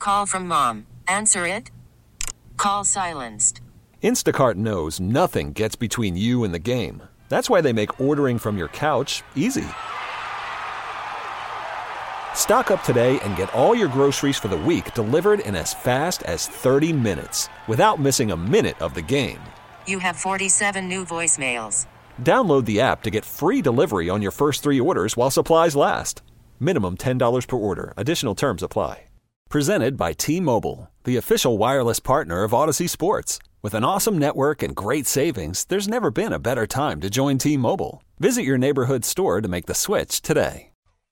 Call from mom. Answer it. Call silenced. Instacart knows nothing gets between you and the game. That's why they make ordering from your couch easy. Stock up today and get all your groceries for the week delivered in as fast as 30 minutes without missing a minute of the game. You have 47 new voicemails. Download the app to get free delivery on your first 3 orders while supplies last. Minimum $10 per order. Additional terms apply. Presented by T-Mobile, the official wireless partner of Odyssey Sports. With an awesome network and great savings, there's never been a better time to join T-Mobile. Visit your neighborhood store to make the switch today.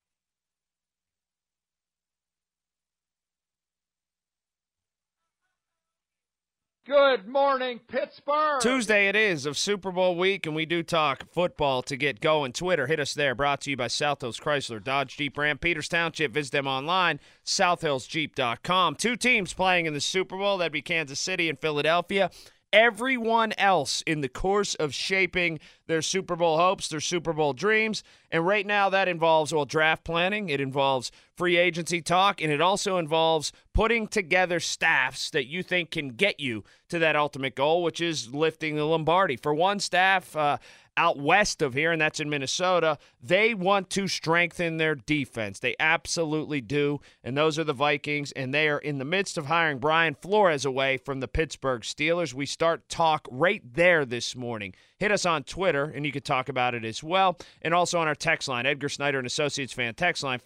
Good morning, Pittsburgh. Tuesday it is of Super Bowl week, and we do talk football to get going. Twitter, hit us there. Brought to you by South Hills Chrysler, Dodge, Jeep, Ram, Peters Township. Visit them online, southhillsjeep.com. 2 teams playing in the Super Bowl. That'd be Kansas City and Philadelphia. Everyone else in the course of shaping their Super Bowl hopes, their Super Bowl dreams. And right now that involves, draft planning. It involves free agency talk. And it also involves putting together staffs that you think can get you to that ultimate goal, which is lifting the Lombardi. For one staff out west of here, and that's in Minnesota, they want to strengthen their defense. They absolutely do, and those are the Vikings, and they are in the midst of hiring Brian Flores away from the Pittsburgh Steelers. We start talk right there this morning. Hit us on Twitter, and you can talk about it as well, and also on our text line, Edgar Snyder and Associates fan text line,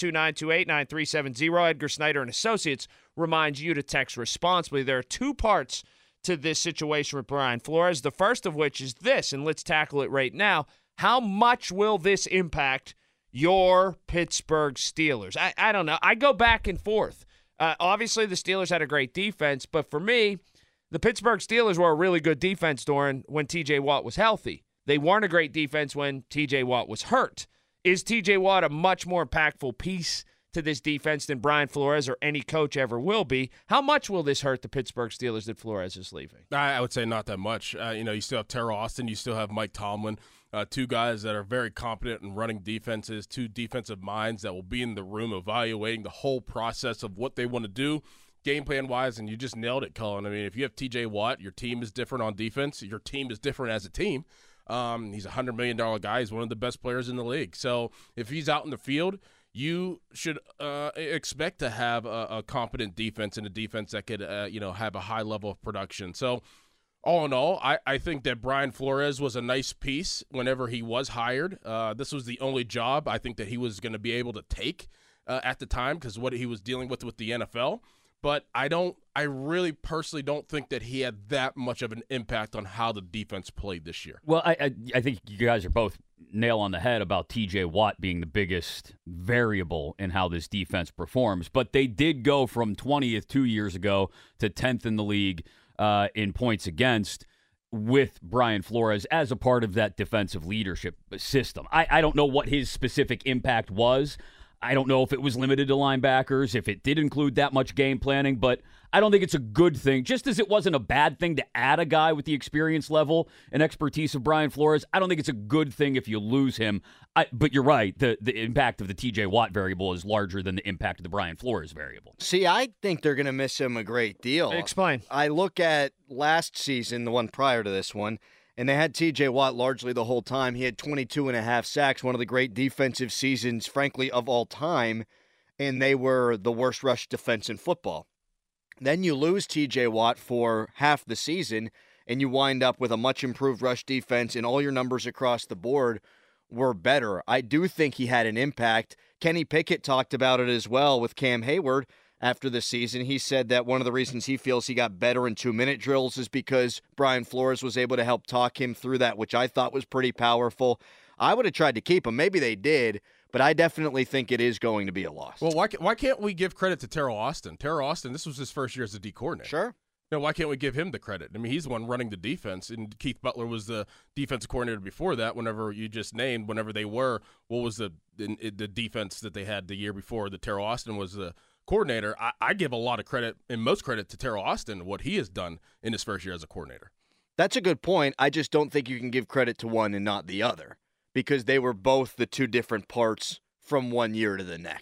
412-928-9370. Edgar Snyder and Associates reminds you to text responsibly. There are 2 parts to this situation with Brian Flores, the first of which is this, and let's tackle it right now. How much will this impact your Pittsburgh Steelers? I don't know. I go back and forth. Obviously, the Steelers had a great defense, but for me, the Pittsburgh Steelers were a really good defense, Doran, when T.J. Watt was healthy. They weren't a great defense when T.J. Watt was hurt. Is T.J. Watt a much more impactful piece to this defense than Brian Flores or any coach ever will be? How much will this hurt the Pittsburgh Steelers that Flores is leaving? I would say not that much. You still have Terrell Austin. You still have Mike Tomlin, 2 guys that are very competent in running defenses, 2 defensive minds that will be in the room evaluating the whole process of what they want to do game plan-wise, and you just nailed it, Cullen. I mean, if you have T.J. Watt, your team is different on defense. Your team is different as a team. He's a $100 million guy. He's one of the best players in the league. So if he's out in the field, you should expect to have a competent defense and a defense that could, have a high level of production. So all in all, I think that Brian Flores was a nice piece whenever he was hired. This was the only job I think that he was going to be able to take at the time because what he was dealing with the NFL. But I really personally don't think that he had that much of an impact on how the defense played this year. Well, I think you guys are both nail on the head about T.J. Watt being the biggest variable in how this defense performs. But they did go from 20th 2 years ago to 10th in the league in points against with Brian Flores as a part of that defensive leadership system. I don't know what his specific impact was. I don't know if it was limited to linebackers, if it did include that much game planning, but I don't think it's a good thing. Just as it wasn't a bad thing to add a guy with the experience level and expertise of Brian Flores, I don't think it's a good thing if you lose him. But you're right, the impact of the T.J. Watt variable is larger than the impact of the Brian Flores variable. See, I think they're going to miss him a great deal. Explain. I look at last season, the one prior to this one, and they had T.J. Watt largely the whole time. He had 22.5 sacks, one of the great defensive seasons, frankly, of all time, and they were the worst rush defense in football. Then you lose T.J. Watt for half the season, and you wind up with a much improved rush defense, and all your numbers across the board were better. I do think he had an impact. Kenny Pickett talked about it as well with Cam Hayward. After the season, he said that one of the reasons he feels he got better in 2-minute drills is because Brian Flores was able to help talk him through that, which I thought was pretty powerful. I would have tried to keep him. Maybe they did, but I definitely think it is going to be a loss. Well, why can't we give credit to Terrell Austin? Terrell Austin, this was his first year as a D coordinator. Sure. Why can't we give him the credit? I mean, he's the one running the defense, and Keith Butler was the defensive coordinator before that. Whenever you just named, whenever they were, what was the defense that they had the year before that Terrell Austin was the coordinator? I give a lot of credit and most credit to Terrell Austin, what he has done in his first year as a coordinator. That's a good point. I just don't think you can give credit to one and not the other because they were both the 2 different parts from one year to the next.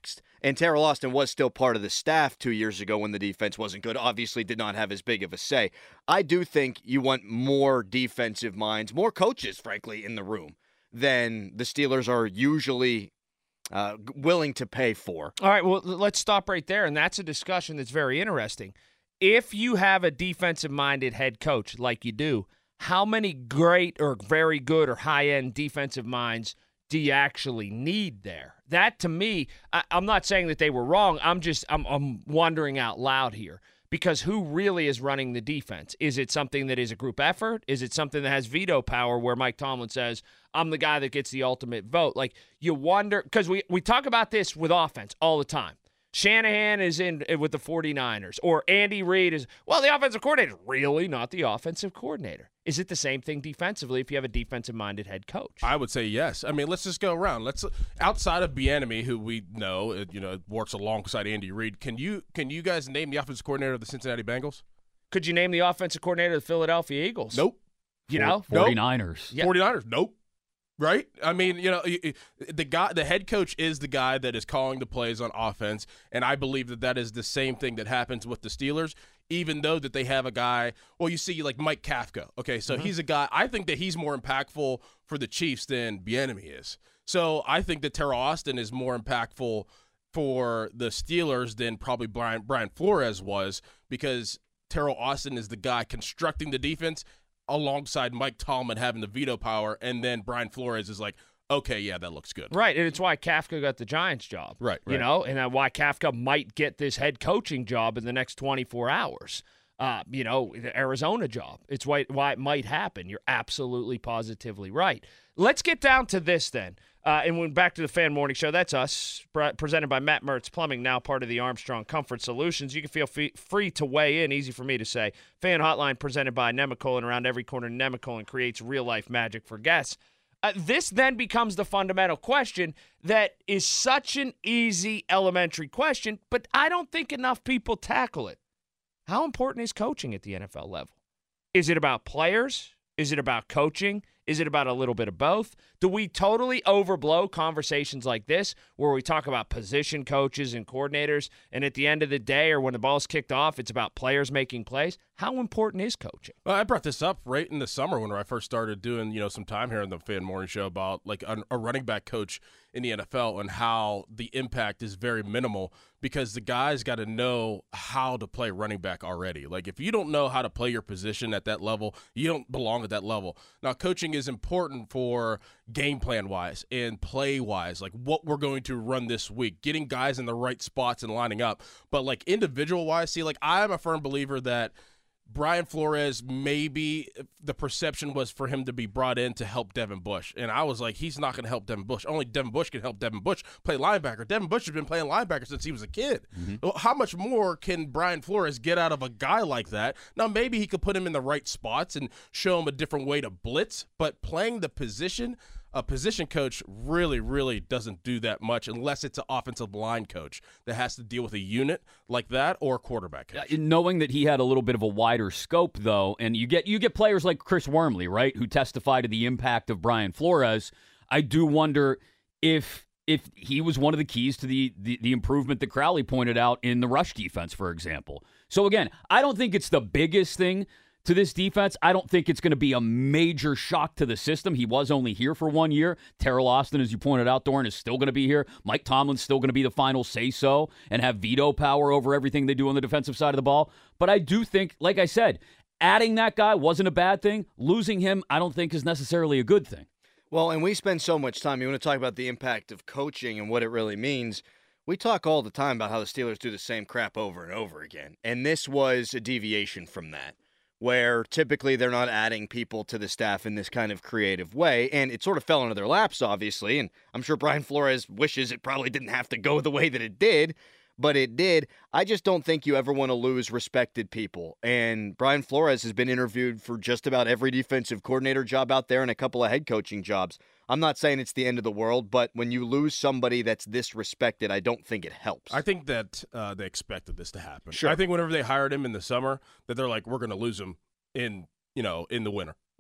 And Terrell Austin was still part of the staff 2 years ago when the defense wasn't good. Obviously did not have as big of a say. I do think you want more defensive minds, more coaches, frankly, in the room than the Steelers are usually willing to pay for. All right, well, let's stop right there, and that's a discussion that's very interesting. If you have a defensive-minded head coach like you do, how many great or very good or high-end defensive minds do you actually need there? That, to me, I'm not saying that they were wrong. I'm wondering out loud here. Because who really is running the defense? Is it something that is a group effort? Is it something that has veto power where Mike Tomlin says, I'm the guy that gets the ultimate vote? Like, you wonder, because we talk about this with offense all the time. Shanahan is in with the 49ers, or Andy Reid is, well, the offensive coordinator. Really not the offensive coordinator. Is it the same thing defensively if you have a defensive-minded head coach? I would say yes. I mean, let's just go around. Outside of Bieniemy, who we know, works alongside Andy Reid, can you guys name the offensive coordinator of the Cincinnati Bengals? Could you name the offensive coordinator of the Philadelphia Eagles? Nope. 49ers. Yep. 49ers. Nope. Right? I mean, the head coach is the guy that is calling the plays on offense, and I believe that is the same thing that happens with the Steelers, even though that they have a guy, well, you see like Mike Kafka. Okay, so he's a guy, I think that he's more impactful for the Chiefs than Bieniemy is. So I think that Terrell Austin is more impactful for the Steelers than probably Brian Flores was, because Terrell Austin is the guy constructing the defense alongside Mike Tomlin having the veto power, and then Brian Flores is like, okay, yeah, that looks good. Right, and it's why Kafka got the Giants job. Right. And why Kafka might get this head coaching job in the next 24 hours. The Arizona job. It's why it might happen. You're absolutely positively right. Let's get down to this then. And when back to the Fan Morning Show, that's us, presented by Matt Mertz Plumbing, now part of the Armstrong Comfort Solutions. You can feel free to weigh in, easy for me to say. Fan Hotline presented by Nemacolin. Around every corner, Nemacolin creates real-life magic for guests. This then becomes the fundamental question that is such an easy, elementary question, but I don't think enough people tackle it. How important is coaching at the NFL level? Is it about players? Is it about coaching? Is it about a little bit of both? Do we totally overblow conversations like this where we talk about position coaches and coordinators, and at the end of the day or when the ball's kicked off, it's about players making plays? How important is coaching? Well, I brought this up right in the summer when I first started doing, some time here on the Fan Morning Show about like a running back coach in the NFL and how the impact is very minimal because the guys got to know how to play running back already. Like if you don't know how to play your position at that level, you don't belong at that level. Now, coaching is important for game plan wise and play wise, like what we're going to run this week, getting guys in the right spots and lining up. But like individual wise, see, like I'm a firm believer that Brian Flores, maybe the perception was for him to be brought in to help Devin Bush. And I was like, he's not going to help Devin Bush. Only Devin Bush can help Devin Bush play linebacker. Devin Bush has been playing linebacker since he was a kid. Well, how much more can Brian Flores get out of a guy like that? Now, maybe he could put him in the right spots and show him a different way to blitz, but playing the position, a position coach really, really doesn't do that much unless it's an offensive line coach that has to deal with a unit like that or a quarterback coach. Knowing that he had a little bit of a wider scope, though, and you get players like Chris Wormley, right, who testify to the impact of Brian Flores, I do wonder if he was one of the keys to the improvement that Crowley pointed out in the rush defense, for example. So, again, I don't think it's the biggest thing to this defense. I don't think it's going to be a major shock to the system. He was only here for 1 year. Terrell Austin, as you pointed out, Doran, is still going to be here. Mike Tomlin's still going to be the final say-so and have veto power over everything they do on the defensive side of the ball. But I do think, like I said, adding that guy wasn't a bad thing. Losing him, I don't think is necessarily a good thing. Well, and we spend so much time. You want to talk about the impact of coaching and what it really means. We talk all the time about how the Steelers do the same crap over and over again. And this was a deviation from that, where typically they're not adding people to the staff in this kind of creative way. And it sort of fell into their laps, obviously. And I'm sure Brian Flores wishes it probably didn't have to go the way that it did, but it did. I just don't think you ever want to lose respected people. And Brian Flores has been interviewed for just about every defensive coordinator job out there and a couple of head coaching jobs. I'm not saying it's the end of the world, but when you lose somebody that's this respected, I don't think it helps. I think that they expected this to happen. Sure. I think whenever they hired him in the summer, that they're like, we're going to lose him in the winter.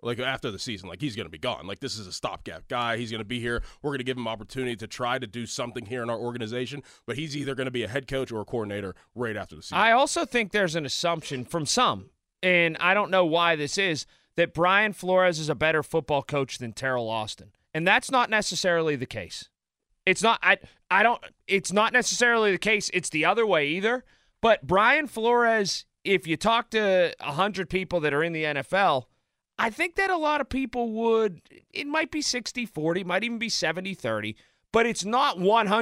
Like, after the season, like, he's going to be gone. Like, this is a stopgap guy. He's going to be here. We're going to give him opportunity to try to do something here in our organization, but he's either going to be a head coach or a coordinator right after the season. I also think there's an assumption from some, and I don't know why this is, that Brian Flores is a better football coach than Terrell Austin. And that's not necessarily the case. It's not it's not necessarily the case. It's the other way either. But Brian Flores, if you talk to 100 people that are in the NFL, I think that a lot of people would, it might be 60-40, might even be 70-30, but it's not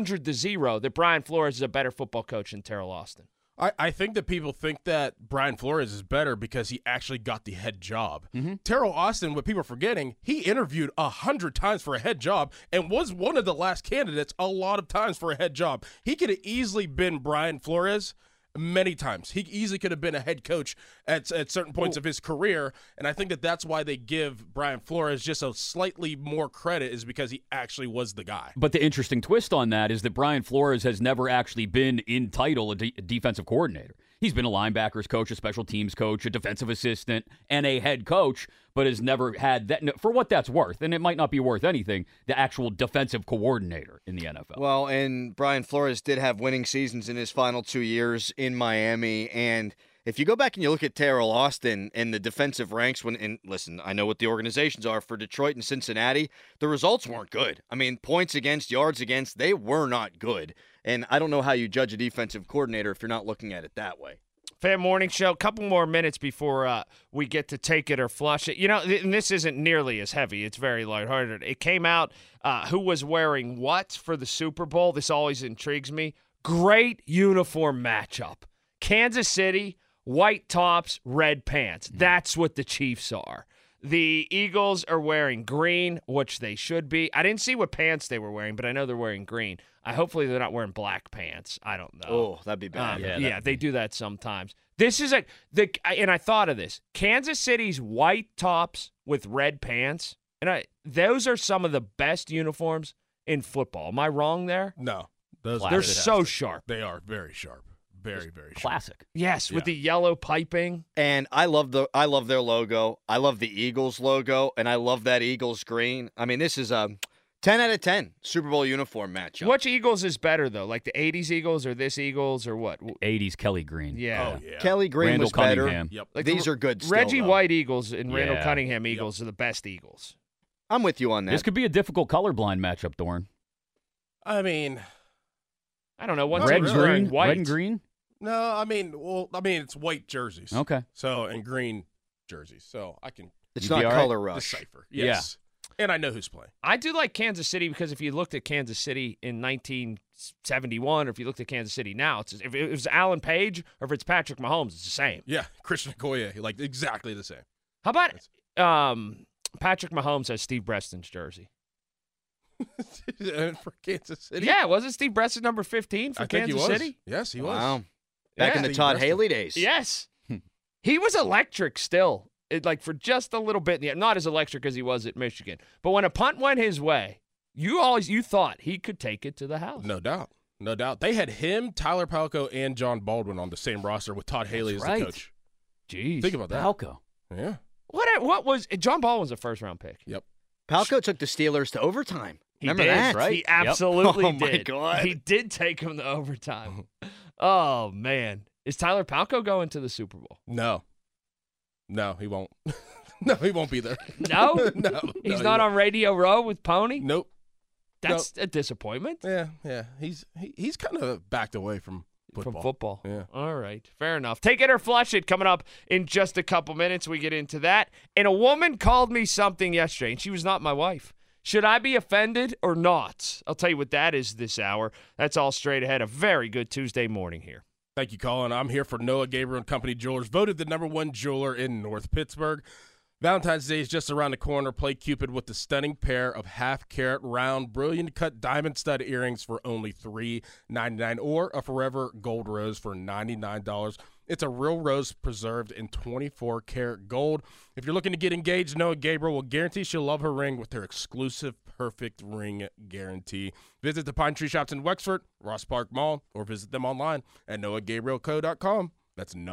100-0 that Brian Flores is a better football coach than Terrell Austin. I think that people think that Brian Flores is better because he actually got the head job. Mm-hmm. Terrell Austin, what people are forgetting, he interviewed 100 times for a head job and was one of the last candidates a lot of times for a head job. He could have easily been Brian Flores many times. He easily could have been a head coach at certain points of his career, and I think that that's why they give Brian Flores just a slightly more credit, is because he actually was the guy. But the interesting twist on that is that Brian Flores has never actually been in title a defensive coordinator. He's been a linebackers coach, a special teams coach, a defensive assistant, and a head coach, but has never had that, for what that's worth, and it might not be worth anything, the actual defensive coordinator in the NFL. Well, and Brian Flores did have winning seasons in his final 2 years in Miami, and if you go back and you look at Terrell Austin and the defensive ranks, and listen, I know what the organizations are for Detroit and Cincinnati, the results weren't good. I mean, points against, yards against, they were not good. And I don't know how you judge a defensive coordinator if you're not looking at it that way. Fan Morning Show, a couple more minutes before we get to take it or flush it. You know, and this isn't nearly as heavy. It's very lighthearted. It came out who was wearing what for the Super Bowl. This always intrigues me. Great uniform matchup. Kansas City, white tops, red pants. That's what the Chiefs are. The Eagles are wearing green, which they should be. I didn't see what pants they were wearing, but I know they're wearing green. Hopefully they're not wearing black pants. I don't know. Oh, that'd be bad. Yeah, they do that sometimes. This is and I thought of this. Kansas City's white tops with red pants, and those are some of the best uniforms in football. Am I wrong there? No. They're so sharp. They are very sharp. Very, very sharp. Classic. Yes, with the yellow piping. And I love their logo. I love the Eagles logo, and I love that Eagles green. I mean, this is a 10 out of 10 Super Bowl uniform matchup. Which Eagles is better, though? Like the 80s Eagles or this Eagles or what? 80s Kelly Green. Yeah. Oh, yeah. Kelly Green Randall was better. Cunningham. Yep. Like These are good still, Reggie though. White Eagles and Randall Yeah. Cunningham Eagles are the best Eagles. I'm with you on that. This could be a difficult colorblind matchup, Dorn. I mean, I don't know. One Red team's and wearing green? white. Red and green? no, I mean, it's white jerseys. Okay. So, and green jerseys. So, I can It's You'd be not all right? color rush. decipher. Yes. And I know who's playing. I do like Kansas City because if you looked at Kansas City in 1971 or if you looked at Kansas City now, if it was Alan Page or if it's Patrick Mahomes, it's the same. Yeah, Christian Okoye, like exactly the same. How about Patrick Mahomes has Steve Breston's jersey? For Kansas City? Yeah, wasn't Steve Breston number 15 for I think Kansas he was. City? Yes, he was. Wow. Back in the Steve Todd Preston. Haley days. Yes. He was electric still, like for just a little bit. Not as electric as he was at Michigan. But when a punt went his way, you thought he could take it to the house. No doubt. No doubt. They had him, Tyler Palco, and John Baldwin on the same roster with Todd Haley as right. the coach. Jeez. Think about that. Palco. Yeah. What was John Baldwin's a first-round pick. Yep. Palco took the Steelers to overtime. Remember he did, that? right? He absolutely Oh, my did. God. He did take him to overtime. Oh, man. Is Tyler Palco going to the Super Bowl? No. No, he won't. No, he won't be there. No? No. He's not on Radio Row with Pony? Nope. That's a disappointment. Yeah. He's kind of backed away from football. From football. Yeah. All right. Fair enough. Take it or flush it. Coming up in just a couple minutes, we get into that. And a woman called me something yesterday, and she was not my wife. Should I be offended or not? I'll tell you what that is this hour. That's all straight ahead. A very good Tuesday morning here. Thank you, Colin. I'm here for Noah Gabriel and Company Jewelers, voted the #1 jeweler in North Pittsburgh. Valentine's Day is just around the corner. Play Cupid with the stunning pair of half-carat round, brilliant cut diamond stud earrings for only $3.99 or a forever gold rose for $99. It's a real rose preserved in 24-karat gold. If you're looking to get engaged, Noah Gabriel will guarantee she'll love her ring with their exclusive perfect ring guarantee. Visit the Pine Tree Shops in Wexford, Ross Park Mall, or visit them online at noahgabrielco.com. That's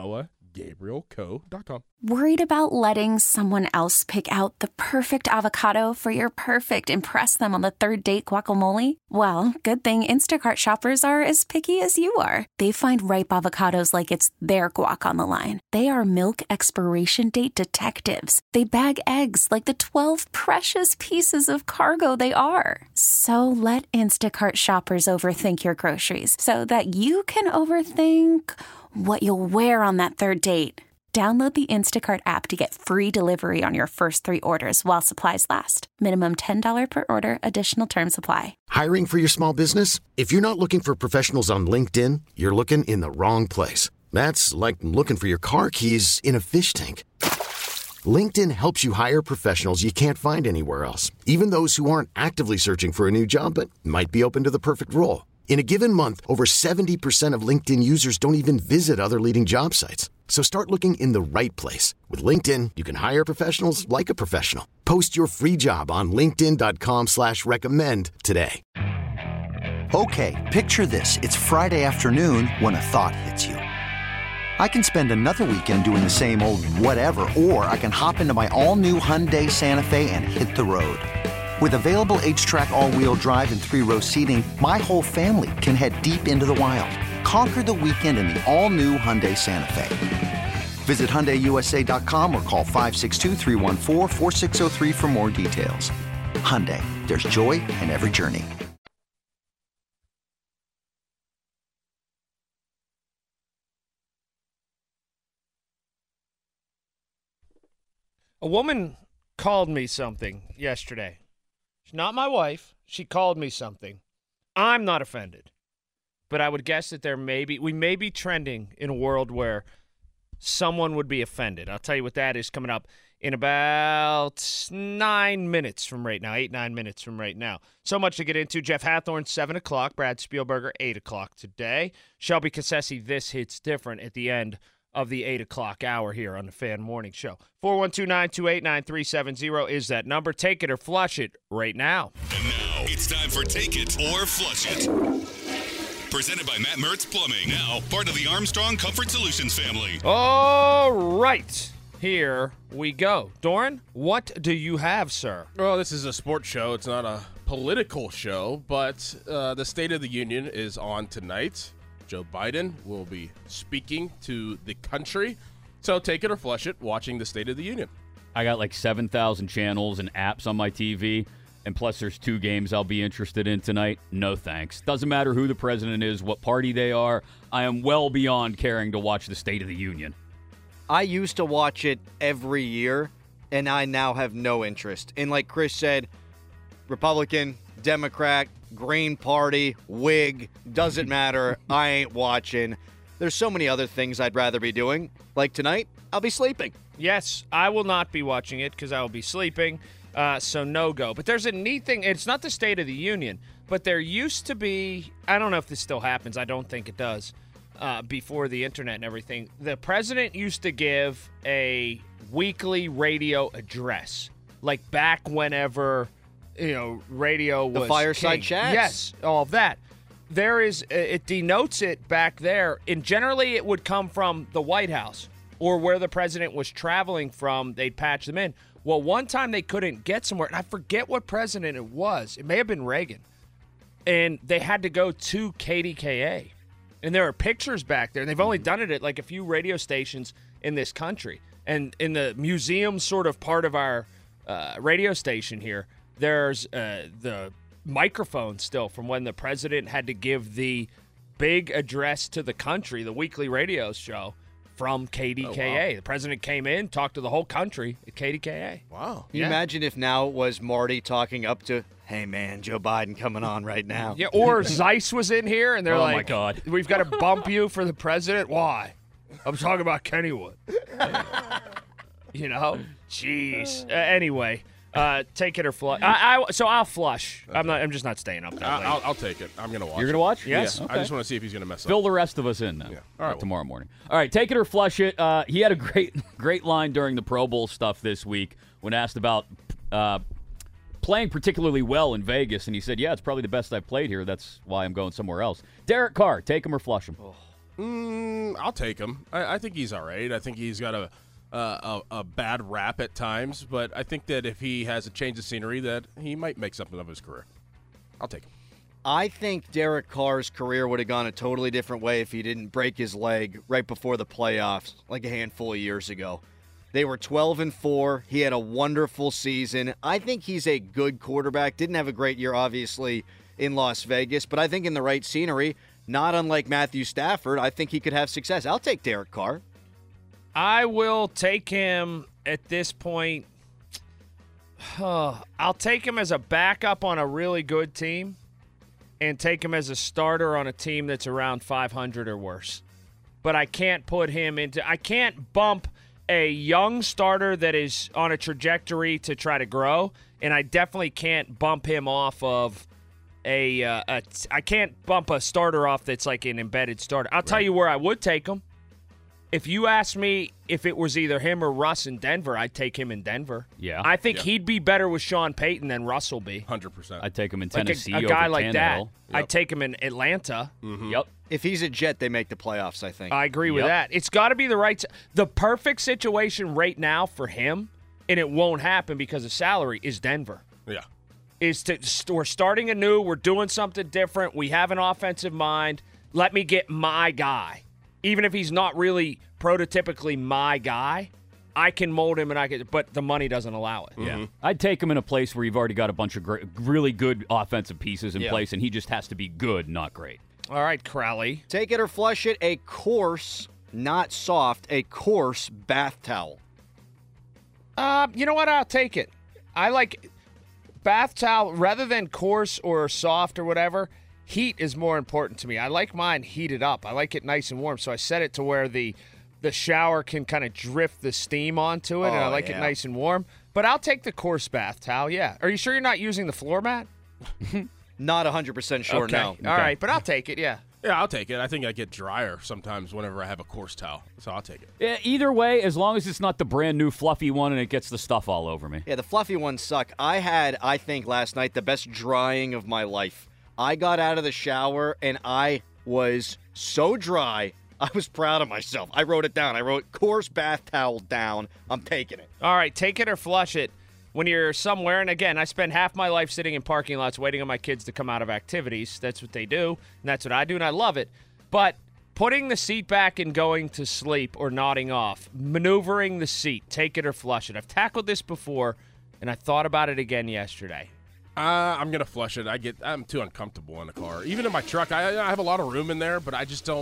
GabrielCo.com. Worried about letting someone else pick out the perfect avocado for your perfect impress them on the third date guacamole? Well, good thing Instacart shoppers are as picky as you are. They find ripe avocados like it's their guac on the line. They are milk expiration date detectives. They bag eggs like the 12 precious pieces of cargo they are. So let Instacart shoppers overthink your groceries so that you can overthink what you'll wear on that third date. Download the Instacart app to get free delivery on your first 3 orders while supplies last. Minimum $10 per order. Additional terms apply. Hiring for your small business? If you're not looking for professionals on LinkedIn, you're looking in the wrong place. That's like looking for your car keys in a fish tank. LinkedIn helps you hire professionals you can't find anywhere else, even those who aren't actively searching for a new job but might be open to the perfect role. In a given month, over 70% of LinkedIn users don't even visit other leading job sites. So start looking in the right place. With LinkedIn, you can hire professionals like a professional. Post your free job on linkedin.com/recommend today. Okay, picture this. It's Friday afternoon when a thought hits you. I can spend another weekend doing the same old whatever, or I can hop into my all-new Hyundai Santa Fe and hit the road. With available H-Track all-wheel drive and 3-row seating, my whole family can head deep into the wild. Conquer the weekend in the all-new Hyundai Santa Fe. Visit HyundaiUSA.com or call 562-314-4603 for more details. Hyundai, there's joy in every journey. A woman called me something yesterday. She's not my wife. She called me something. I'm not offended. But I would guess that we may be trending in a world where someone would be offended. I'll tell you what that is coming up in about 9 minutes from right now, 8-9 minutes from right now. So much to get into. Jeff Hathorn, 7 o'clock. Brad Spielberger, 8 o'clock today. Shelby Cassesi, This Hits Different at the end of the 8 o'clock hour here on the Fan Morning Show. 412-928-9370 is that number. Take it or flush it right now. And now it's time for Take It or Flush It. Presented by Matt Mertz Plumbing. Now part of the Armstrong Comfort Solutions family. All right. Here we go. Doran, what do you have, sir? Well, this is a sports show. It's not a political show, but the State of the Union is on tonight. Joe Biden will be speaking to the country. So take it or flush it, watching the State of the Union. I got like 7,000 channels and apps on my TV, and plus there's 2 games I'll be interested in tonight. No thanks. Doesn't matter who the president is, what party they are. I am well beyond caring to watch the State of the Union. I used to watch it every year, and I now have no interest. And like Chris said, Republican, Democrat, Green Party, Whig, doesn't matter. I ain't watching. There's so many other things I'd rather be doing. Like tonight, I'll be sleeping. Yes, I will not be watching it because I will be sleeping, so no go. But there's a neat thing. It's not the State of the Union, but there used to be, I don't know if this still happens. I don't think it does, before the internet and everything. The president used to give a weekly radio address, like back whenever, radio was the fireside king. chats. Yes, all of that. There is, it denotes it back there, and generally it would come from the White House or where the president was traveling from. They'd patch them in. Well, one time they couldn't get somewhere, and I forget what president it was. It may have been Reagan, and they had to go to KDKA, and there are pictures back there. And they've only done it at like a few radio stations in this country, and in the museum sort of part of our radio station here. There's the microphone still from when the president had to give the big address to the country, the weekly radio show from KDKA. Oh, wow. The president came in, talked to the whole country at KDKA. Wow. Can you imagine if now it was Marty talking up to, hey, man, Joe Biden coming on right now. Yeah, or Zeiss was in here, and they're oh like, my God, we've got to bump you for the president. Why? I'm talking about Kennywood. Jeez. Anyway. Take it or flush. So I'll flush. Okay. I'm just not staying up there. I'll take it. I'm gonna watch. You're gonna watch? Yes. Yeah. Okay. I just want to see if he's gonna mess up. Fill the rest of us in then. Yeah. All right. Tomorrow morning. All right. Take it or flush it. He had a great line during the Pro Bowl stuff this week when asked about playing particularly well in Vegas, and he said, "Yeah, it's probably the best I've played here. That's why I'm going somewhere else." Derek Carr, take him or flush him. I'll take him. I think he's all right. I think he's got a bad rap at times, but I think that if he has a change of scenery, that he might make something of his career. I'll take him. I think Derek Carr's career would have gone a totally different way if he didn't break his leg right before the playoffs, like a handful of years ago. They were 12-4. He had a wonderful season. I think he's a good quarterback. Didn't have a great year, obviously, in Las Vegas, but I think in the right scenery, not unlike Matthew Stafford, I think he could have success. I'll take Derek Carr. I will take him at this point. I'll take him as a backup on a really good team and take him as a starter on a team that's around 500 or worse. But I can't put him into – I can't bump a young starter that is on a trajectory to try to grow, and I definitely can't bump him off of I can't bump a starter off that's like an embedded starter. I'll tell you where I would take him. If you asked me if it was either him or Russ in Denver, I'd take him in Denver. Yeah. I think he'd be better with Sean Payton than Russ will be. 100%. I'd take him in Tennessee a guy over like Tannehill. that. Yep. I'd take him in Atlanta. Mm-hmm. Yep. If he's a Jet, they make the playoffs, I think. I agree with that. It's got to be the perfect situation right now for him, and it won't happen because of salary, is Denver. Yeah. We're starting anew. We're doing something different. We have an offensive mind. Let me get my guy. Even if he's not really prototypically my guy, I can mold him, but the money doesn't allow it. Yeah, I'd take him in a place where you've already got a bunch of really good offensive pieces in place, and he just has to be good, not great. All right, Crowley. Take it or flush it, a coarse, not soft, a coarse bath towel. You know what? I'll take it. I like bath towel rather than coarse or soft or whatever. Heat is more important to me. I like mine heated up. I like it nice and warm, so I set it to where the shower can kind of drift the steam onto it, and I like it nice and warm. But I'll take the coarse bath towel, yeah. Are you sure you're not using the floor mat? Not 100% sure, okay. no. All right, but I'll take it, yeah. Yeah, I'll take it. I think I get drier sometimes whenever I have a coarse towel, so I'll take it. Yeah, either way, as long as it's not the brand new fluffy one and it gets the stuff all over me. Yeah, the fluffy ones suck. I had, I think, last night the best drying of my life. I got out of the shower, and I was so dry, I was proud of myself. I wrote it down. I wrote coarse bath towel down. I'm taking it. All right, take it or flush it. When you're somewhere, and again, I spend half my life sitting in parking lots waiting on my kids to come out of activities. That's what they do, and that's what I do, and I love it. But putting the seat back and going to sleep or nodding off, maneuvering the seat, take it or flush it. I've tackled this before, and I thought about it again yesterday. I'm gonna flush it. I'm too uncomfortable in the car. Even in my truck, I have a lot of room in there, but I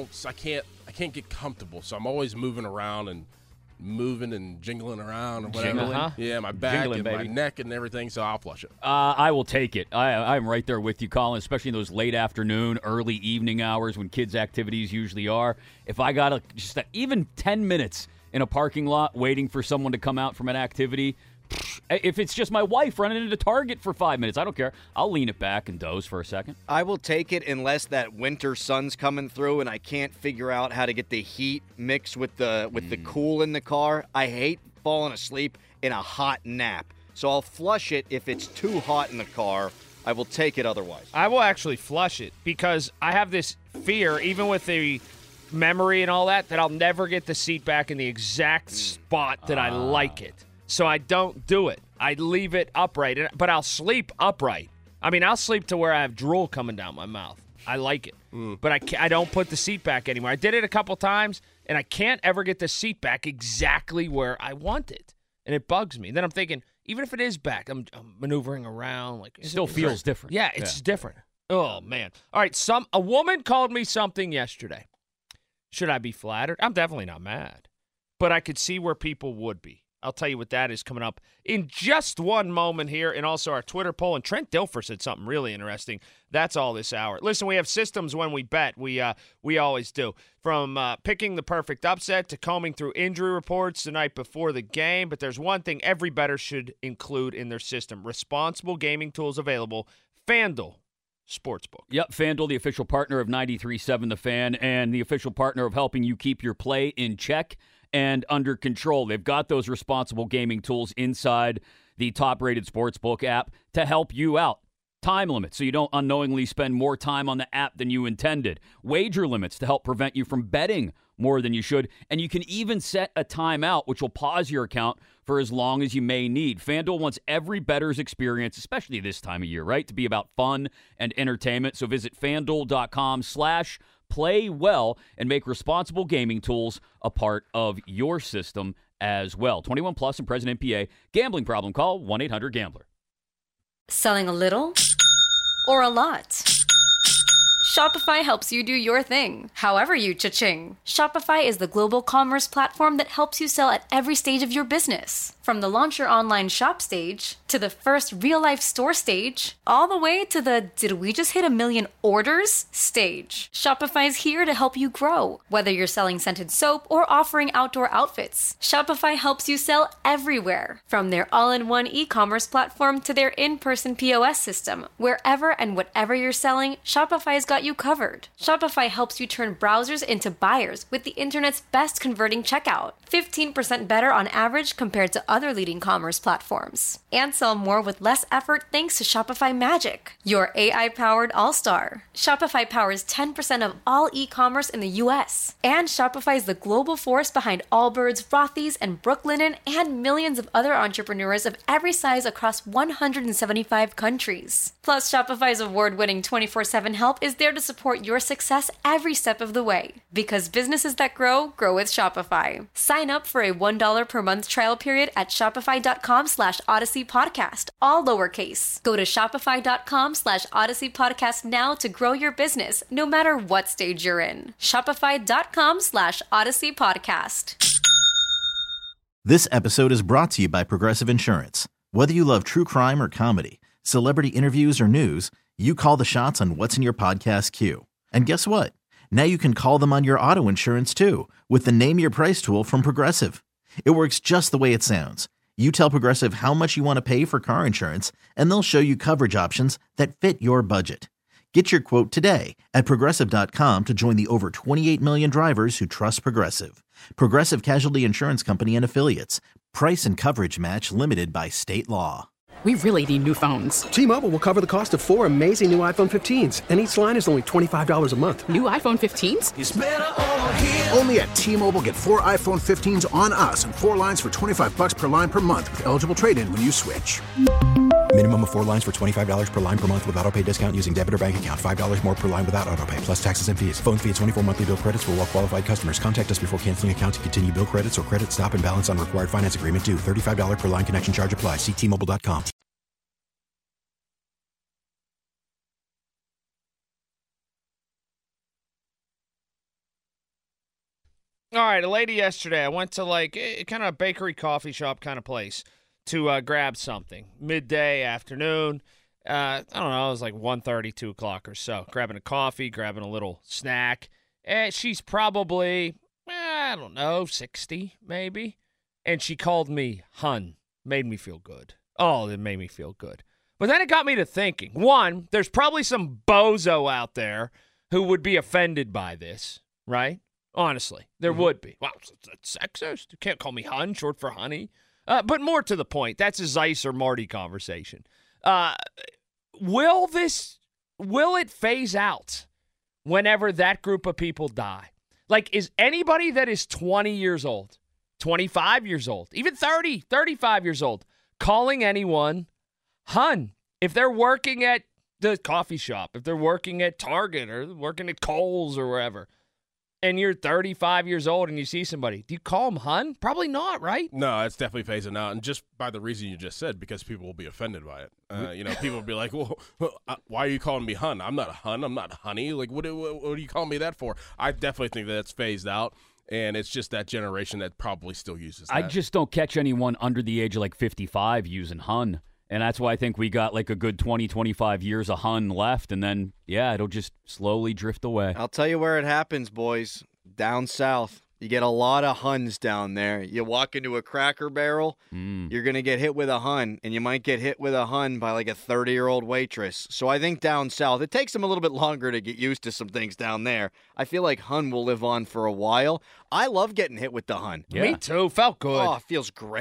can't get comfortable. So I'm always moving around and moving and jingling around or whatever. Jingling? Yeah, my back Jingling, and baby. my neck and everything. So I'll flush it. I will take it. I'm right there with you, Colin, especially in those late afternoon, early evening hours when kids' activities usually are. If I got even 10 minutes in a parking lot waiting for someone to come out from an activity, if it's just my wife running into Target for 5 minutes, I don't care. I'll lean it back and doze for a second. I will take it unless that winter sun's coming through and I can't figure out how to get the heat mixed with the cool in the car. I hate falling asleep in a hot nap. So I'll flush it if it's too hot in the car. I will take it otherwise. I will actually flush it because I have this fear, even with the memory and all that I'll never get the seat back in the exact spot that I like it. So I don't do it. I leave it upright, but I'll sleep upright. I mean, I'll sleep to where I have drool coming down my mouth. I like it. But I don't put the seat back anymore. I did it a couple times, and I can't ever get the seat back exactly where I want it. And it bugs me. Then I'm thinking, even if it is back, I'm maneuvering around. Like It still feels different. Yeah, it's different. Oh, man. All right, a woman called me something yesterday. Should I be flattered? I'm definitely not mad. But I could see where people would be. I'll tell you what that is coming up in just one moment here, and also our Twitter poll. And Trent Dilfer said something really interesting. That's all this hour. Listen, we have systems when we bet. We always do. From picking the perfect upset to combing through injury reports the night before the game. But there's one thing every bettor should include in their system. Responsible gaming tools available. FanDuel Sportsbook. Yep, FanDuel, the official partner of 93.7 The Fan, and the official partner of helping you keep your play in check and under control. They've got those responsible gaming tools inside the top-rated sportsbook app to help you out. Time limits so you don't unknowingly spend more time on the app than you intended. Wager limits to help prevent you from betting more than you should. And you can even set a timeout, which will pause your account for as long as you may need. FanDuel wants every bettor's experience, especially this time of year, right, to be about fun and entertainment. So visit FanDuel.com/playwell and make responsible gaming tools a part of your system as well. 21 plus and present in PA. Gambling problem? Call 1-800-GAMBLER. Selling a little or a lot? Shopify helps you do your thing, however you cha-ching. Shopify is the global commerce platform that helps you sell at every stage of your business. From the launch your online shop stage, to the first real-life store stage, all the way to the did we just hit 1 million orders stage. Shopify's here to help you grow. Whether you're selling scented soap or offering outdoor outfits, Shopify helps you sell everywhere. From their all-in-one e-commerce platform to their in-person POS system, wherever and whatever you're selling, Shopify's got you covered. Shopify helps you turn browsers into buyers with the internet's best converting checkout. 15% better on average compared to other leading commerce platforms. And sell more with less effort thanks to Shopify Magic, your AI-powered all-star. Shopify powers 10% of all e-commerce in the U.S. And Shopify is the global force behind Allbirds, Rothy's, and Brooklinen, and millions of other entrepreneurs of every size across 175 countries. Plus, Shopify's award-winning 24/7 help is there to support your success every step of the way. Because businesses that grow, grow with Shopify. Sign up for a $1 per month trial period at shopify.com/Odyssey Podcast, all lowercase. Go to shopify.com/Odyssey Podcast now to grow your business, no matter what stage you're in. Shopify.com/Odyssey Podcast. This episode is brought to you by Progressive Insurance. Whether you love true crime or comedy, celebrity interviews or news, you call the shots on what's in your podcast queue. And guess what? Now you can call them on your auto insurance too with the Name Your Price tool from Progressive. It works just the way it sounds. You tell Progressive how much you want to pay for car insurance, and they'll show you coverage options that fit your budget. Get your quote today at Progressive.com to join the over 28 million drivers who trust Progressive. Progressive Casualty Insurance Company and Affiliates. Price and coverage match limited by state law. We really need new phones. T-Mobile will cover the cost of 4 amazing new iPhone 15s, and each line is only $25 a month. New iPhone 15s? It's better over here. Only at T-Mobile, get 4 iPhone 15s on us and 4 lines for $25 per line per month with eligible trade-in when you switch. Minimum of 4 lines for $25 per line per month with autopay discount using debit or bank account. $5 more per line without autopay, plus taxes and fees. Phone fee at 24 monthly bill credits for well-qualified customers. Contact us before canceling account to continue bill credits or credit stop and balance on required finance agreement due. $35 per line connection charge applies. See T-Mobile.com. All right, a lady yesterday, I went to kind of a bakery coffee shop kind of place to grab something. Midday, afternoon, I don't know, it was like 1:30, 2 o'clock or so. Grabbing a coffee, grabbing a little snack. And she's probably, I don't know, 60 maybe. And she called me hun. Made me feel good. Oh, it made me feel good. But then it got me to thinking. One, there's probably some bozo out there who would be offended by this, right? Honestly, there would be. Wow, that's sexist. You can't call me hun, short for honey. But more to the point, that's a Zeiss or Marty conversation. Will it phase out whenever that group of people die? Like, is anybody that is 20 years old, 25 years old, even 30, 35 years old, calling anyone hun? If they're working at the coffee shop, if they're working at Target or working at Kohl's or wherever, and you're 35 years old and you see somebody, do you call them hun? Probably not, right? No, it's definitely phasing out. And just by the reason you just said, because people will be offended by it. People will be like, well, why are you calling me hun? I'm not a hun. I'm not honey. Like, what are you calling me that for? I definitely think that's phased out. And it's just that generation that probably still uses that. I just don't catch anyone under the age of 55 using hun. And that's why I think we got a good 20, 25 years of hun left. And then, it'll just slowly drift away. I'll tell you where it happens, boys. Down south. You get a lot of huns down there. You walk into a Cracker Barrel, you're going to get hit with a hun, and you might get hit with a hun by a 30-year-old waitress. So I think down south, it takes them a little bit longer to get used to some things down there. I feel like hun will live on for a while. I love getting hit with the hun. Yeah. Me too. Felt good. Oh, it feels great.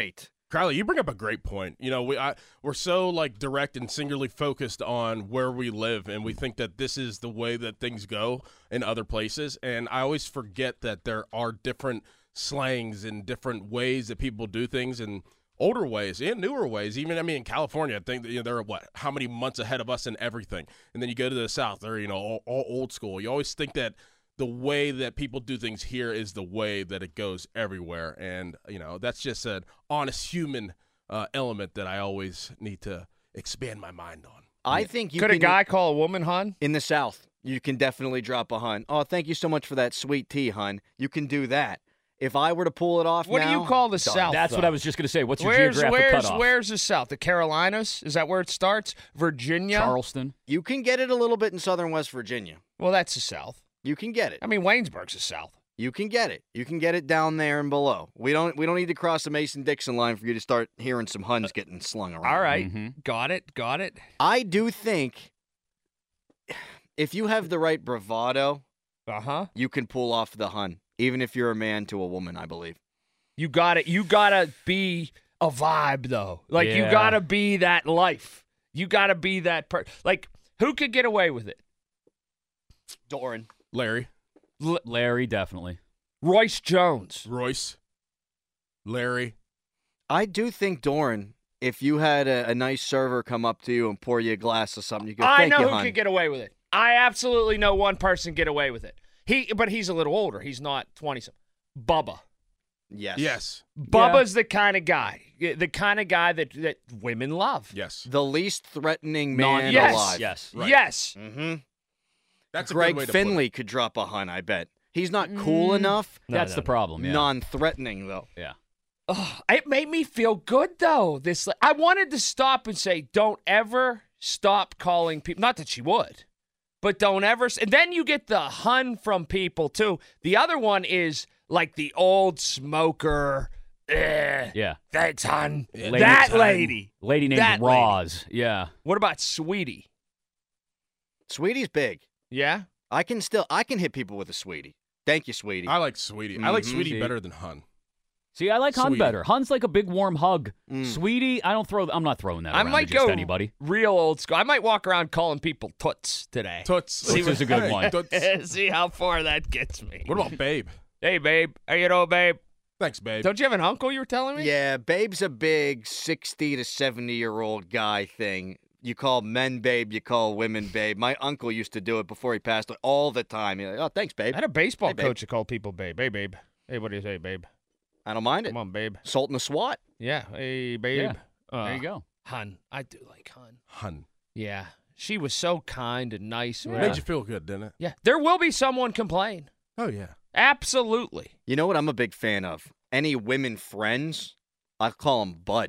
Crowley, you bring up a great point. You know, we're so like direct and singularly focused on where we live, and we think that this is the way that things go in other places. And I always forget that there are different slangs and different ways that people do things, and older ways and newer ways. Even, I mean, in California, I think that, they're how many months ahead of us in everything. And then you go to the South, they're all old school. You always think that the way that people do things here is the way that it goes everywhere. And, that's just an honest human element that I always need to expand my mind on. I think you could a guy call a woman hun? In the South, you can definitely drop a hun. Oh, thank you so much for that sweet tea, hun. You can do that. If I were to pull it off what now, do you call the South? That's though? what I was just going to say. What's your geographic cutoff? Where's the South? The Carolinas? Is that where it starts? Virginia? Charleston? You can get it a little bit in southern West Virginia. Well, that's the South. You can get it. I mean, Waynesburg's the South. You can get it. You can get it down there and below. We don't need to cross the Mason-Dixon line for you to start hearing some huns getting slung around. All right. Got it. I do think if you have the right bravado, you can pull off the hun, even if you're a man to a woman, I believe. You got it. You got to be a vibe, though. Like, you got to be that life. You got to be that like, who could get away with it? Doran. Larry. Larry, definitely. Royce Jones. Royce. Larry. I do think Doran, if you had a nice server come up to you and pour you a glass of something, you go, I know you, who hon. could get away with it. I absolutely know one person get away with it. But he's a little older. He's not 20-something. Bubba. Yes. Bubba's the kind of guy. The kind of guy that women love. Yes. The least threatening man alive. Yes. Right. Yes. Mm-hmm. That's Greg a good way to Finley could drop a hun, I bet. He's not cool enough. That's the problem, yeah. Non-threatening, though. Yeah. Oh, it made me feel good, though. I wanted to stop and say, don't ever stop calling people. Not that she would, but don't ever. And then you get the hun from people, too. The other one is like the old smoker. Yeah. That's hun. Yeah. That lady. Lady named Roz. Yeah. What about Sweetie? Sweetie's big. Yeah? I can hit people with a Sweetie. Thank you, Sweetie. I like Sweetie. I like Sweetie better than hun. See, I like hun Sweetie. better. Hun's like a big warm hug. Sweetie, I'm not throwing that around to just anybody. Real old school. I might walk around calling people toots today. Toots. Toots is a good one. See how far that gets me. What about Babe? Hey, Babe. How you doing, Babe? Thanks, Babe. Don't you have an uncle you were telling me? Yeah, Babe's a big 60 to 70-year-old guy thing. You call men Babe, you call women Babe. My uncle used to do it before he passed all the time. He's like, oh, thanks, Babe. I had a baseball Hey, coach that called people Babe. Hey, Babe. Hey, what do you say, Babe? I don't mind it. Come on, Babe. Salt in the SWAT. Yeah. Hey, Babe. Yeah. There you go. Hun. I do like Hun. Hun. Yeah. She was so kind and nice. Yeah. Made you feel good, didn't it? Yeah. There will be someone complain. Oh, yeah. Absolutely. You know what I'm a big fan of? Any women friends, I call them Bud.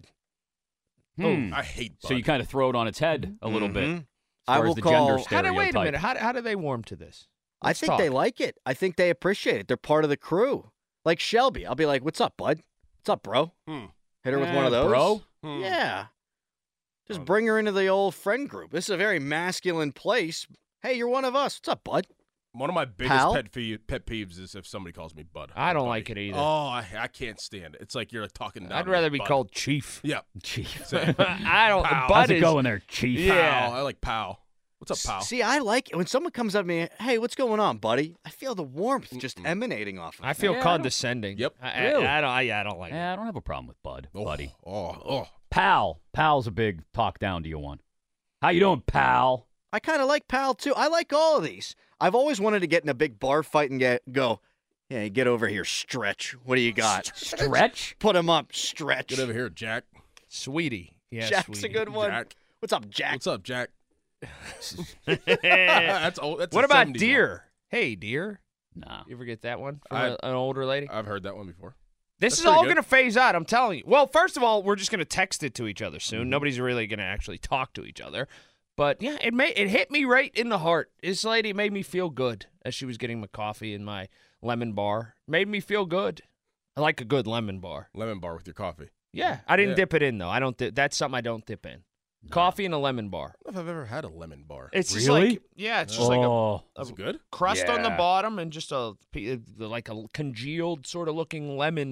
I hate Bud. So you kind of throw it on its head a little bit. As I far will as the call. gender stereotype. Wait a minute. How do they warm to this? I think they like it. I think they appreciate it. They're part of the crew. Like Shelby, I'll be like, "What's up, Bud? What's up, bro?" Hit her with one of those, bro. Yeah. Just bring her into the old friend group. This is a very masculine place. Hey, you're one of us. What's up, Bud? One of my biggest pet peeves is if somebody calls me Bud. I don't like it either. Oh, I can't stand it. It's like you're talking down. I'd rather be Bud. called Chief. Yeah. Chief. I don't. Pal. Bud How's is it going there, Chief? Yeah. Pal. I like pal. What's up, pal? See, I like it when someone comes up to me. Hey, what's going on, buddy? I feel the warmth just emanating off of me. I feel condescending. Yep. Really? I don't like it. Yeah, I don't have a problem with Bud, buddy. Oh. Pal. Pal's a big talk down to you one. How you doing, pal? I kind of like pal, too. I like all of these. I've always wanted to get in a big bar fight and go, hey, get over here, Stretch. What do you got? Stretch? Put him up, Stretch. Get over here, Jack. Sweetie. Yeah, Jack's Sweetie. a good one. Jack. What's up, Jack? What's up, Jack? That's old. That's What a about 70s Deer? one. Hey, Deer. No. You ever get that one from an older lady? I've heard that one before. This That's is all pretty going good. to phase out, I'm telling you. Well, first of all, we're just going to text it to each other soon. Nobody's really going to actually talk to each other. But, yeah, it hit me right in the heart. This lady made me feel good as she was getting my coffee in my lemon bar. Made me feel good. I like a good lemon bar. Lemon bar with your coffee. Yeah, I didn't dip it in, though. I don't. That's something I don't dip in. No. Coffee and a lemon bar. I don't know if I've ever had a lemon bar. It's just Really? like, yeah, it's just like a Is it good? crust on the Yeah. bottom and just like a congealed sort of looking lemon.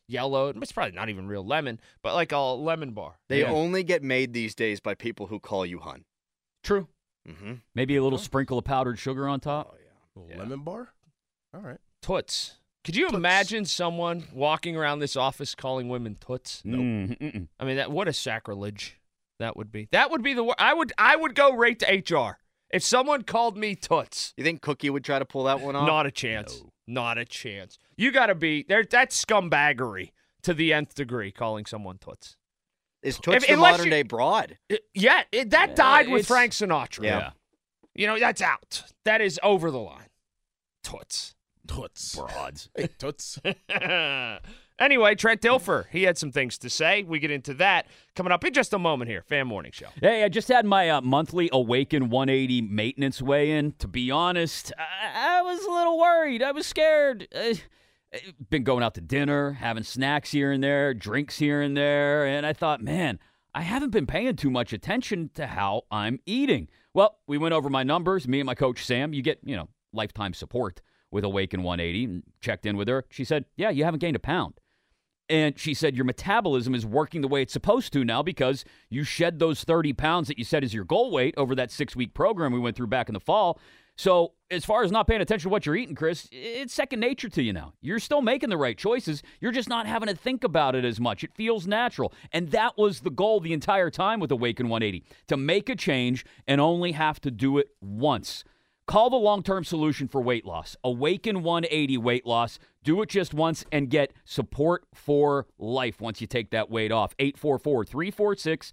yellow. It's probably not even real lemon, but like a lemon bar. They only get made these days by people who call you hun. True. Mm-hmm. Maybe a little sprinkle of powdered sugar on top. Oh, yeah. A little lemon bar? All right. Toots. Could you imagine someone walking around this office calling women toots? Nope. I mean, what a sacrilege that would be. That would be the word. I would go right to HR if someone called me toots. You think Cookie would try to pull that one off? Not a chance. No. Not a chance. You got to be there. That's scumbaggery to the nth degree. Calling someone toots. Is toots the modern day broad? That died with Frank Sinatra. Yeah. You know, that's out. That is over the line. Toots. Broads. Hey, toots. Anyway, Trent Dilfer, he had some things to say. We get into that coming up in just a moment here. Fan Morning Show. Hey, I just had my monthly Awaken 180 maintenance weigh-in. To be honest, I was a little worried. I was scared. Been going out to dinner, having snacks here and there, drinks here and there, and I thought, man, I haven't been paying too much attention to how I'm eating. Well, we went over my numbers, me and my coach Sam. You get, lifetime support with Awaken 180, and checked in with her. She said, yeah, you haven't gained a pound. And she said, your metabolism is working the way it's supposed to now because you shed those 30 pounds that you said is your goal weight over that 6-week program we went through back in the fall. So as far as not paying attention to what you're eating, Chris, it's second nature to you now. You're still making the right choices. You're just not having to think about it as much. It feels natural. And that was the goal the entire time with Awaken 180, to make a change and only have to do it once. Call the long-term solution for weight loss. Awaken 180 weight loss. Do it just once and get support for life once you take that weight off. 844-346-1800.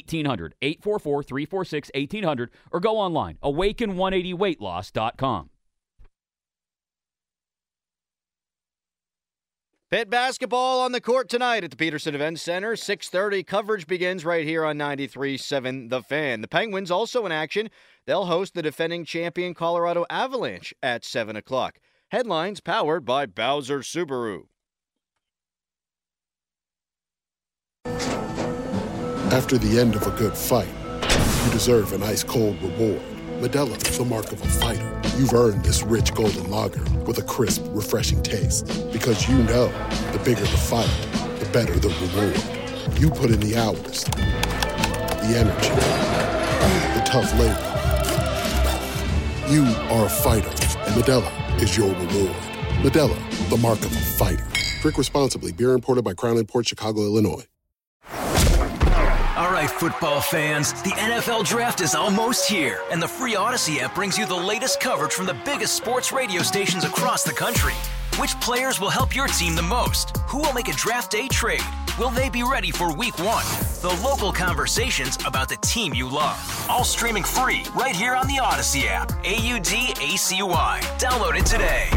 844-346-1800. Or go online. Awaken180weightloss.com. Pitt basketball on the court tonight at the Peterson Event Center. 6:30 coverage begins right here on 93.7 The Fan. The Penguins also in action. They'll host the defending champion Colorado Avalanche at 7 o'clock. Headlines powered by Bowser Subaru. After the end of a good fight, you deserve an ice-cold reward. Modelo is the mark of a fighter. You've earned this rich golden lager with a crisp, refreshing taste. Because you know, the bigger the fight, the better the reward. You put in the hours, the energy, the tough labor. You are a fighter, and Modelo is your reward. Modelo, the mark of a fighter. Drink responsibly. Beer imported by Crown Imports, Chicago, Illinois. All right, football fans, the NFL Draft is almost here, and the free Odyssey app brings you the latest coverage from the biggest sports radio stations across the country. Which players will help your team the most? Who will make a draft day trade? Will they be ready for week 1? The local conversations about the team you love. All streaming free right here on the Odyssey app. AUDACY. Download it today.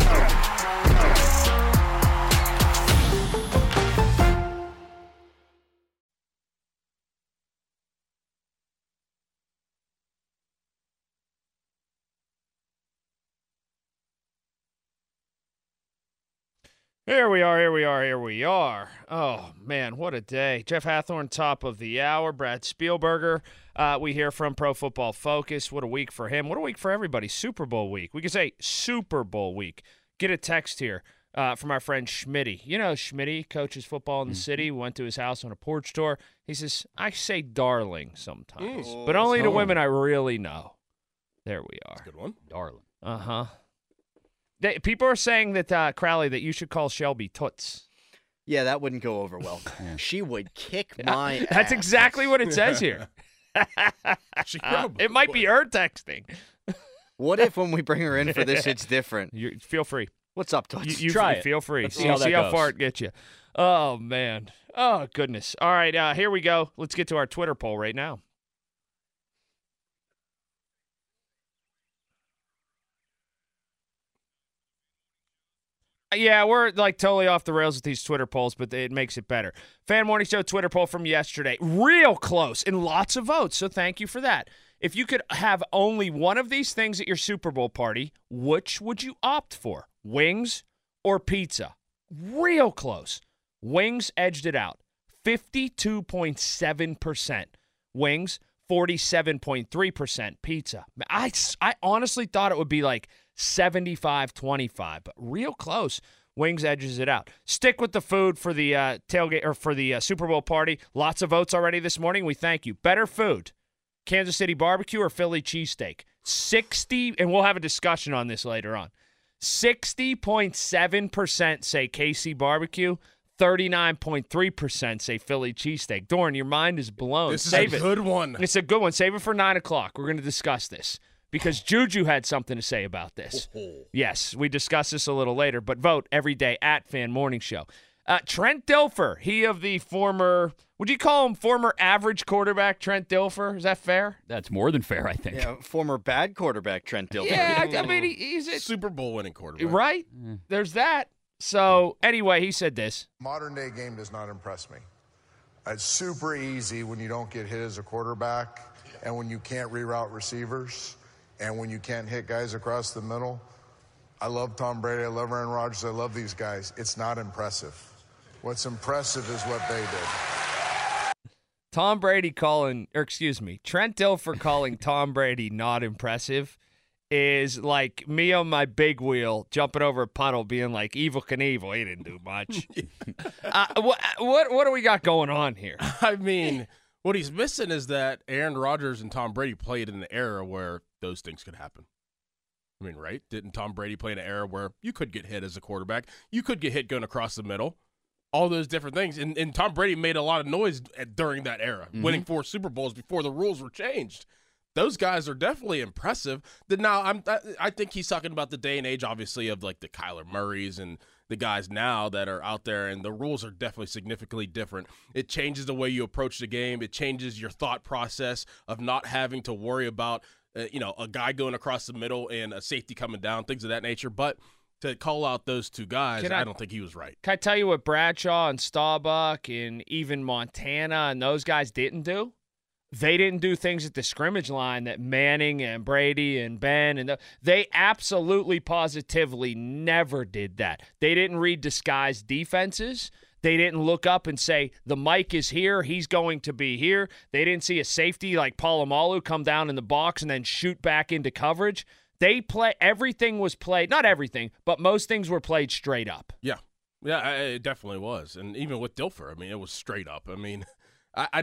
Here we are. Oh, man, what a day. Jeff Hathorn, top of the hour. Brad Spielberger, we hear from Pro Football Focus. What a week for him. What a week for everybody. Super Bowl week. We could say Super Bowl week. Get a text here from our friend Schmitty. You know Schmitty coaches football in the city. We went to his house on a porch tour. He says, I say darling sometimes, but only to women I really know. There we are. That's a good one. Darling. Uh-huh. People are saying that, Crowley, that you should call Shelby Toots. Yeah, that wouldn't go over well. She would kick my ass. That's exactly what it says here. It might be her texting. What if when we bring her in for this, it's different? Feel free. What's up, Toots? You try it. Feel free. Let's see how far it gets you. Oh, man. Oh, goodness. All right, here we go. Let's get to our Twitter poll right now. Yeah, we're like totally off the rails with these Twitter polls, but it makes it better. Fan Morning Show Twitter poll from yesterday. Real close and lots of votes, so thank you for that. If you could have only one of these things at your Super Bowl party, which would you opt for? Wings or pizza? Real close. Wings edged it out. 52.7% wings, 47.3% pizza. I honestly thought it would be like 75-25, but real close. Wings edges it out. Stick with the food for the tailgate or for the Super Bowl party. Lots of votes already this morning. We thank you. Better food, Kansas City barbecue or Philly cheesesteak? 60, and we'll have a discussion on this later on. 60.7% say KC barbecue. 39.3% say Philly cheesesteak. Dorn, your mind is blown. This is Save a it. good one. It's a good one. Save it for 9 o'clock. We're going to discuss this because Juju had something to say about this. Yes, we discuss this a little later, but vote every day at Fan Morning Show. Trent Dilfer, he of the former, would you call him former average quarterback Trent Dilfer? Is that fair? That's more than fair, I think. Yeah, former bad quarterback Trent Dilfer. Yeah, I mean, he's a Super Bowl winning quarterback. Right? There's that. So, anyway, he said this. Modern-day game does not impress me. It's super easy when you don't get hit as a quarterback and when you can't reroute receivers and when you can't hit guys across the middle. I love Tom Brady. I love Aaron Rodgers. I love these guys. It's not impressive. What's impressive is what they did. Trent Dilfer calling Tom Brady not impressive is like me on my big wheel jumping over a puddle being like, Evel Knievel, he didn't do much. What do we got going on here? I mean, what he's missing is that Aaron Rodgers and Tom Brady played in an era where those things could happen. I mean, right? Didn't Tom Brady play in an era where you could get hit as a quarterback? You could get hit going across the middle. All those different things. And Tom Brady made a lot of noise during that era, winning 4 Super Bowls before the rules were changed. Those guys are definitely impressive. I think he's talking about the day and age, obviously, of like the Kyler Murrays and the guys now that are out there, and the rules are definitely significantly different. It changes the way you approach the game. It changes your thought process of not having to worry about, a guy going across the middle and a safety coming down, things of that nature. But to call out those two guys, I don't think he was right. Can I tell you what Bradshaw and Staubach and even Montana and those guys didn't do? They didn't do things at the scrimmage line that Manning and Brady and Ben and they absolutely positively never did that. They didn't read disguised defenses. They didn't look up and say, the Mike is here, he's going to be here. They didn't see a safety like Polamalu come down in the box and then shoot back into coverage. Everything was played, not everything, but most things were played straight up. Yeah, it definitely was. And even with Dilfer, I mean, it was straight up. I mean, I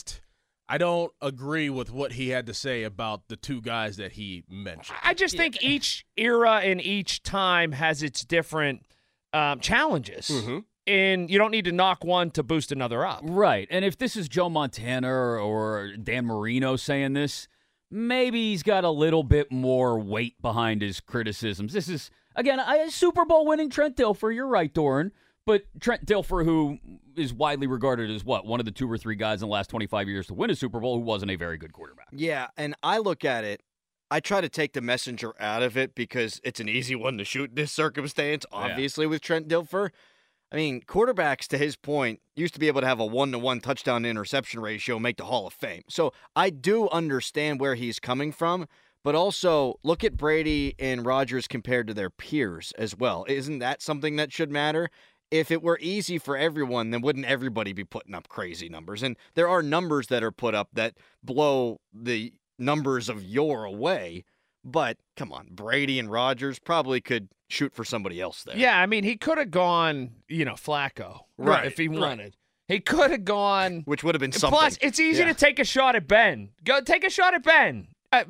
don't agree with what he had to say about the two guys that he mentioned. I just think each era and each time has its different challenges. Mm-hmm. And you don't need to knock one to boost another up. Right. And if this is Joe Montana or Dan Marino saying this, maybe he's got a little bit more weight behind his criticisms. This is, again, a Super Bowl winning Trent Dilfer. You're right, Doran. But Trent Dilfer, who is widely regarded as one of the 2 or 3 guys in the last 25 years to win a Super Bowl who wasn't a very good quarterback. Yeah, and I look at it, I try to take the messenger out of it because it's an easy one to shoot in this circumstance, obviously, with Trent Dilfer. I mean, quarterbacks, to his point, used to be able to have a 1-to-1 touchdown to interception ratio, make the Hall of Fame. So I do understand where he's coming from, but also look at Brady and Rodgers compared to their peers as well. Isn't that something that should matter? If it were easy for everyone, then wouldn't everybody be putting up crazy numbers? And there are numbers that are put up that blow the numbers of yore away. But come on, Brady and Rodgers probably could shoot for somebody else there. Yeah, I mean, he could have gone, Flacco, right? If he wanted, he could have gone, which would have been something. Plus, it's easy to take a shot at Ben. Go take a shot at Ben.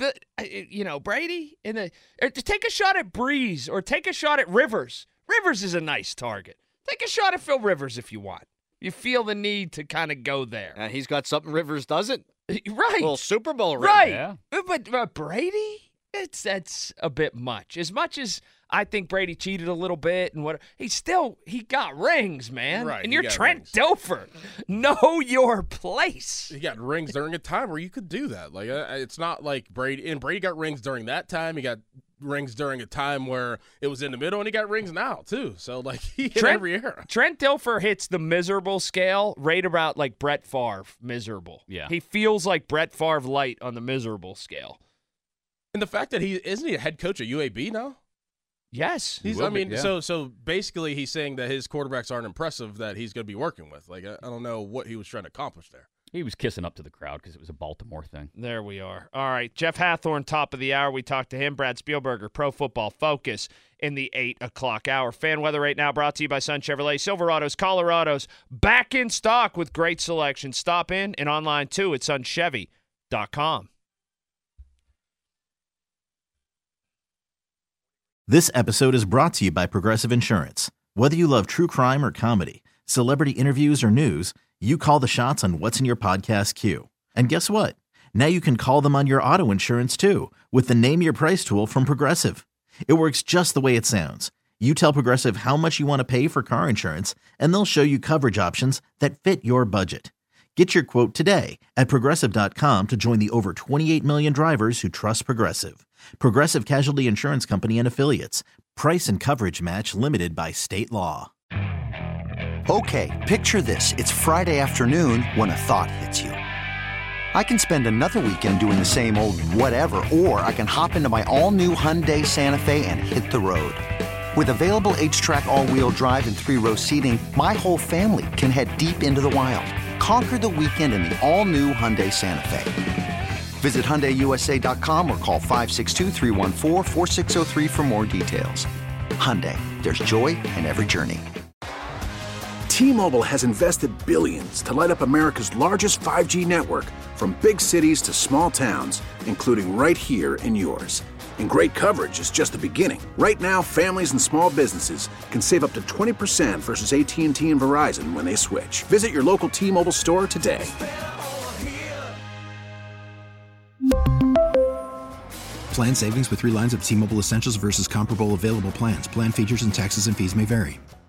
Brady take a shot at Breeze or take a shot at Rivers. Rivers is a nice target. Take a shot at Phil Rivers if you want. You feel the need to kind of go there. And he's got something Rivers doesn't. Right. Well, Super Bowl ring. Right. Yeah. But Brady, that's a bit much. As much as I think Brady cheated a little bit and he got rings, man. Right. And you're Trent Dilfer. Know your place. He got rings during a time where you could do that. Like it's not like Brady. And Brady got rings during that time. He got rings during a time where it was in the middle, and he got rings now too. So like he hit every era. Trent Dilfer hits the miserable scale right about like Brett Favre miserable. Yeah, he feels like Brett Favre light on the miserable scale. And the fact that isn't he a head coach at UAB now? Yes, So basically he's saying that his quarterbacks aren't impressive that he's going to be working with. Like I don't know what he was trying to accomplish there. He was kissing up to the crowd because it was a Baltimore thing. There we are. All right, Jeff Hathorn, top of the hour. We talked to him. Brad Spielberger, Pro Football Focus in the 8 o'clock hour. Fan weather right now brought to you by Sun Chevrolet. Silverados, Colorados, back in stock with great selection. Stop in and online too at sunchevy.com. This episode is brought to you by Progressive Insurance. Whether you love true crime or comedy, celebrity interviews or news, you call the shots on what's in your podcast queue. And guess what? Now you can call them on your auto insurance too with the Name Your Price tool from Progressive. It works just the way it sounds. You tell Progressive how much you want to pay for car insurance, and they'll show you coverage options that fit your budget. Get your quote today at Progressive.com to join the over 28 million drivers who trust Progressive. Progressive Casualty Insurance Company and Affiliates. Price and coverage match limited by state law. Okay, picture this. It's Friday afternoon when a thought hits you. I can spend another weekend doing the same old whatever, or I can hop into my all-new Hyundai Santa Fe and hit the road. With available H-Track all-wheel drive and 3-row seating, my whole family can head deep into the wild. Conquer the weekend in the all-new Hyundai Santa Fe. Visit HyundaiUSA.com or call 562-314-4603 for more details. Hyundai, there's joy in every journey. T-Mobile has invested billions to light up America's largest 5G network, from big cities to small towns, including right here in yours. And great coverage is just the beginning. Right now, families and small businesses can save up to 20% versus AT&T and Verizon when they switch. Visit your local T-Mobile store today. Plan savings with 3 lines of T-Mobile Essentials versus comparable available plans. Plan features and taxes and fees may vary.